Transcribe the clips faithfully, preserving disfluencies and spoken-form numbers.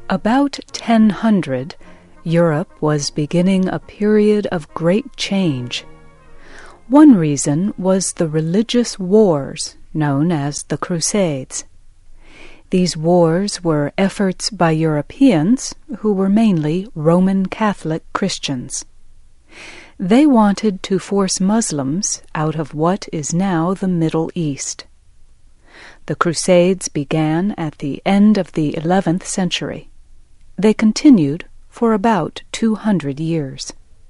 About ten hundred, Europe was beginning a period of great change. One reason was the religious wars known as the Crusades. These wars were efforts by Europeans who were mainly Roman Catholic Christians. They wanted to force Muslims out of what is now the Middle East. The Crusades began at the end of the eleventh century. They continued for about two hundred years.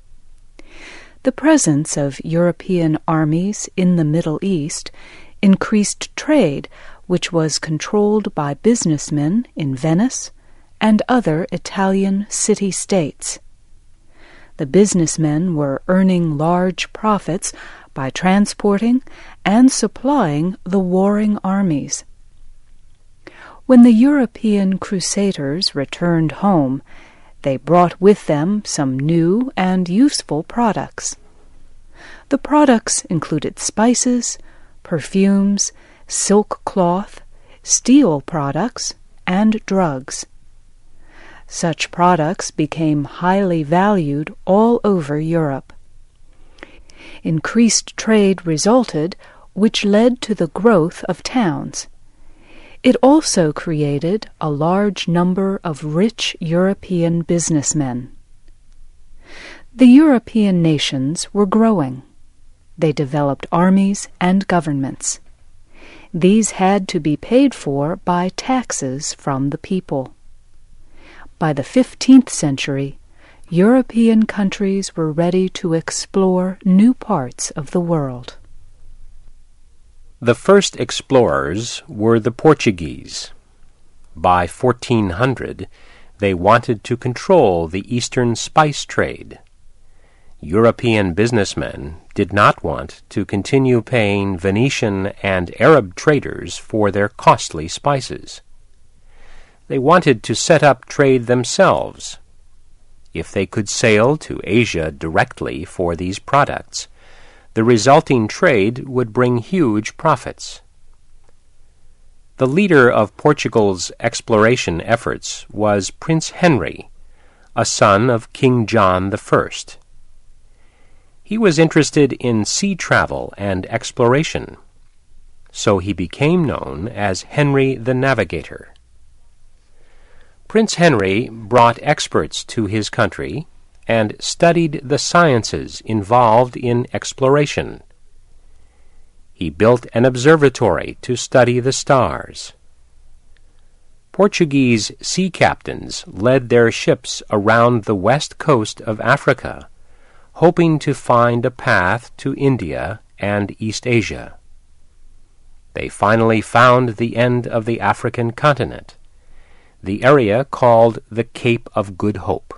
The presence of European armies in the Middle East increased trade, which was controlled by businessmen in Venice and other Italian city-states. The businessmen were earning large profits by transporting and supplying the warring armies. When the European crusaders returned home, they brought with them some new and useful products. The products included spices, perfumes, silk cloth, steel products, and drugs. Such products became highly valued all over Europe. Increased trade resulted, which led to the growth of towns. It also created a large number of rich European businessmen. The European nations were growing. They developed armies and governments. These had to be paid for by taxes from the people. By the fifteenth century, European countries were ready to explore new parts of the world. The first explorers were the Portuguese. By fourteen hundred, they wanted to control the eastern spice trade. European businessmen did not want to continue paying Venetian and Arab traders for their costly spices. They wanted to set up trade themselves. If they could sail to Asia directly for these products, the resulting trade would bring huge profits. The leader of Portugal's exploration efforts was Prince Henry, a son of King John the First. He was interested in sea travel and exploration, so he became known as Henry the Navigator. Prince Henry brought experts to his country and studied the sciences involved in exploration. He built an observatory to study the stars. Portuguese sea captains led their ships around the west coast of Africa, hoping to find a path to India and East Asia. They finally found the end of the African continent, the area called the Cape of Good Hope.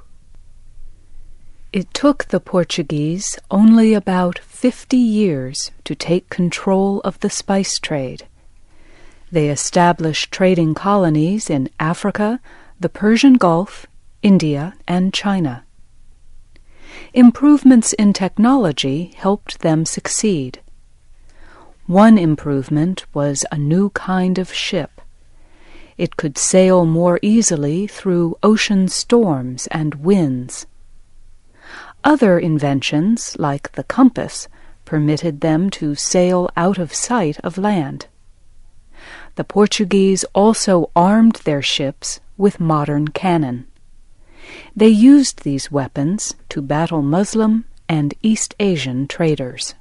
It took the Portuguese only about fifty years to take control of the spice trade. They established trading colonies in Africa, the Persian Gulf, India, and China. Improvements in technology helped them succeed. One improvement was a new kind of ship. It could sail more easily through ocean storms and winds. Other inventions, like the compass, permitted them to sail out of sight of land. The Portuguese also armed their ships with modern cannon. They used these weapons to battle Muslim and East Asian traders.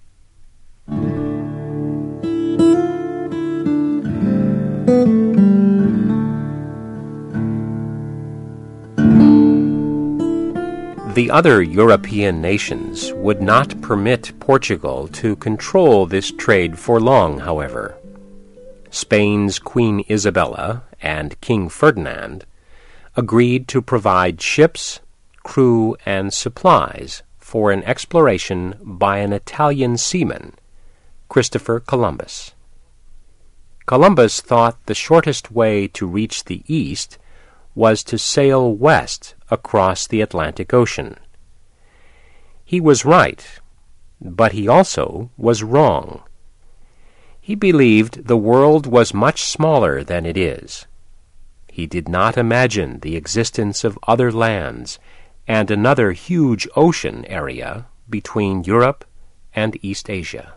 The other European nations would not permit Portugal to control this trade for long, however. Spain's Queen Isabella and King Ferdinand agreed to provide ships, crew, and supplies for an exploration by an Italian seaman, Christopher Columbus. Columbus thought the shortest way to reach the east was to sail west across the Atlantic Ocean. He was right, but he also was wrong. He believed the world was much smaller than it is. He did not imagine the existence of other lands and another huge ocean area between Europe and East Asia.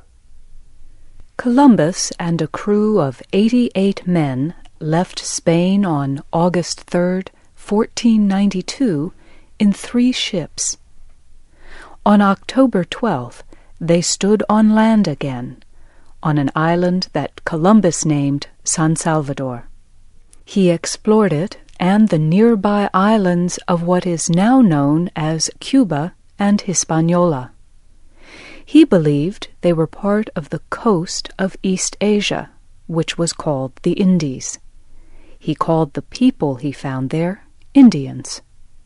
Columbus and a crew of eighty-eight men left Spain on August third, fourteen ninety-two, in three ships. On October twelfth, they stood on land again, on an island that Columbus named San Salvador. He explored it and the nearby islands of what is now known as Cuba and Hispaniola. He believed they were part of the coast of East Asia, which was called the Indies. He called the people he found there Indians.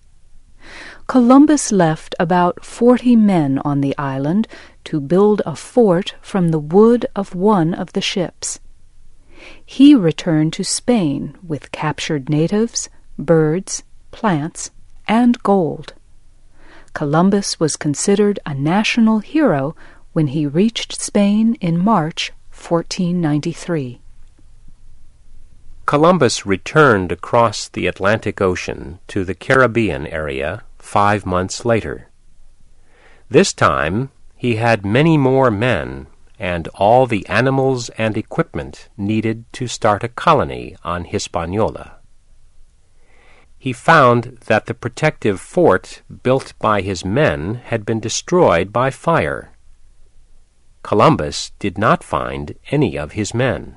Columbus left about forty men on the island to build a fort from the wood of one of the ships. He returned to Spain with captured natives, birds, plants, and gold. Columbus was considered a national hero when he reached Spain in March fourteen ninety-three. Columbus returned across the Atlantic Ocean to the Caribbean area five months later. This time he had many more men and all the animals and equipment needed to start a colony on Hispaniola. He found that the protective fort built by his men had been destroyed by fire. Columbus did not find any of his men.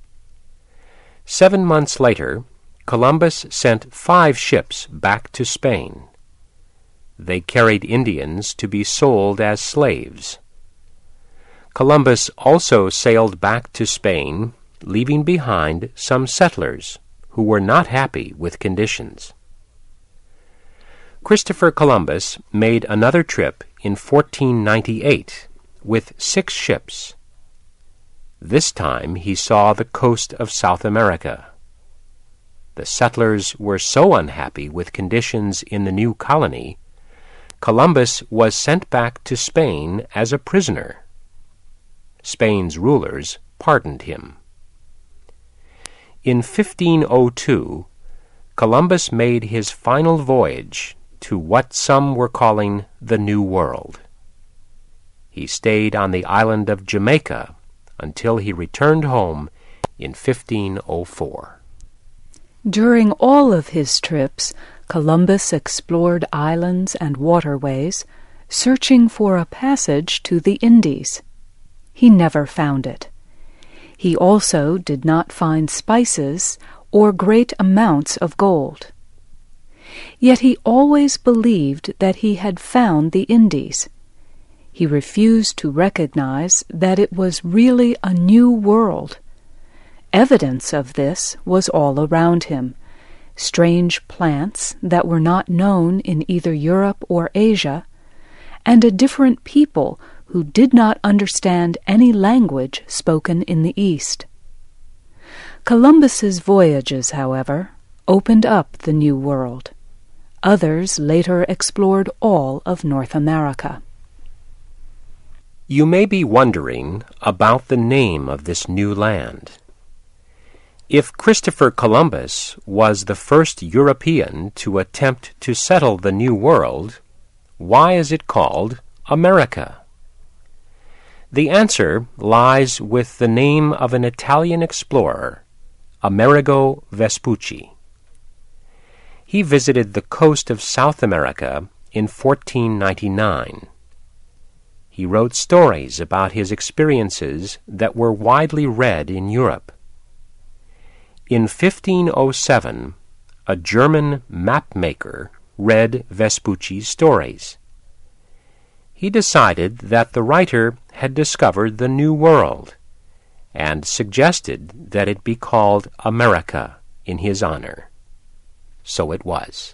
Seven months later, Columbus sent five ships back to Spain. They carried Indians to be sold as slaves. Columbus also sailed back to Spain, leaving behind some settlers who were not happy with conditions. Christopher Columbus made another trip in fourteen ninety-eight with six ships. This time he saw the coast of South America. The settlers were so unhappy with conditions in the new colony, Columbus was sent back to Spain as a prisoner. Spain's rulers pardoned him. In fifteen oh two, Columbus made his final voyage to what some were calling the New World. He stayed on the island of Jamaica until he returned home in fifteen oh four. During all of his trips, Columbus explored islands and waterways, searching for a passage to the Indies. He never found it. He also did not find spices or great amounts of gold. Yet he always believed that he had found the Indies. He refused to recognize that it was really a new world. Evidence of this was all around him. Strange plants that were not known in either Europe or Asia, and a different people who did not understand any language spoken in the East. Columbus's voyages, however, opened up the New World. Others later explored all of North America. You may be wondering about the name of this new land. If Christopher Columbus was the first European to attempt to settle the New World, why is it called America? The answer lies with the name of an Italian explorer, Amerigo Vespucci. He visited the coast of South America in fourteen ninety-nine. He wrote stories about his experiences that were widely read in Europe. In fifteen oh seven, a German map-maker read Vespucci's stories. He decided that the writer had discovered the New World and suggested that it be called America in his honor. So it was.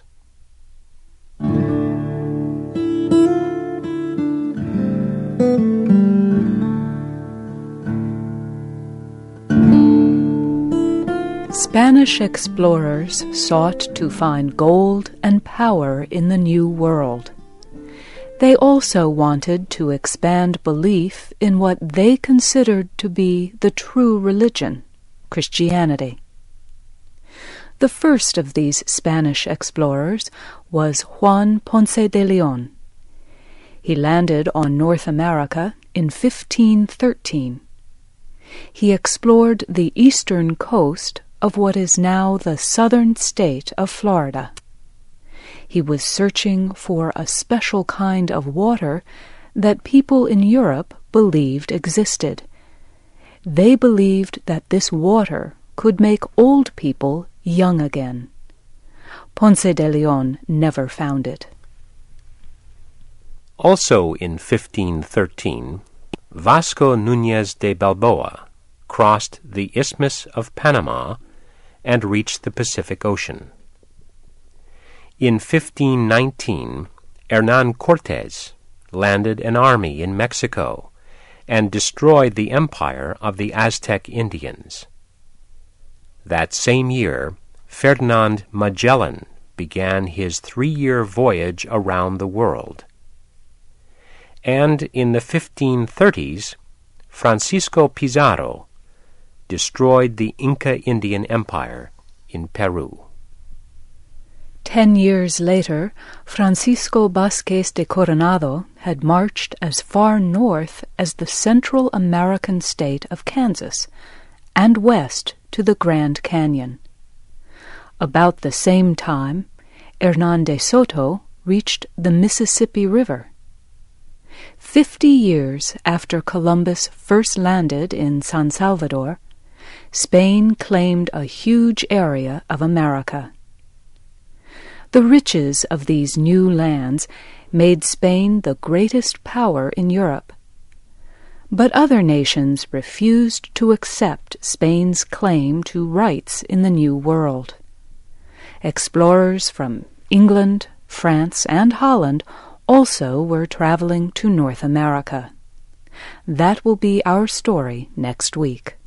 Spanish explorers sought to find gold and power in the New World. They also wanted to expand belief in what they considered to be the true religion, Christianity. The first of these Spanish explorers was Juan Ponce de Leon. He landed on North America in fifteen thirteen. He explored the eastern coast of what is now the southern state of Florida. He was searching for a special kind of water that people in Europe believed existed. They believed that this water could make old people young again. Ponce de Leon never found it. Also in fifteen thirteen, Vasco Núñez de Balboa crossed the Isthmus of Panama and reached the Pacific Ocean. In fifteen nineteen, Hernán Cortés landed an army in Mexico and destroyed the empire of the Aztec Indians. That same year, Ferdinand Magellan began his three-year voyage around the world. And in the fifteen thirties, Francisco Pizarro destroyed the Inca Indian Empire in Peru. Ten years later, Francisco Vázquez de Coronado had marched as far north as the Central American state of Kansas and west to the Grand Canyon. About the same time, Hernán de Soto reached the Mississippi River. Fifty years after Columbus first landed in San Salvador, Spain claimed a huge area of America. The riches of these new lands made Spain the greatest power in Europe. But other nations refused to accept Spain's claim to rights in the New World. Explorers from England, France, and Holland also were traveling to North America. That will be our story next week.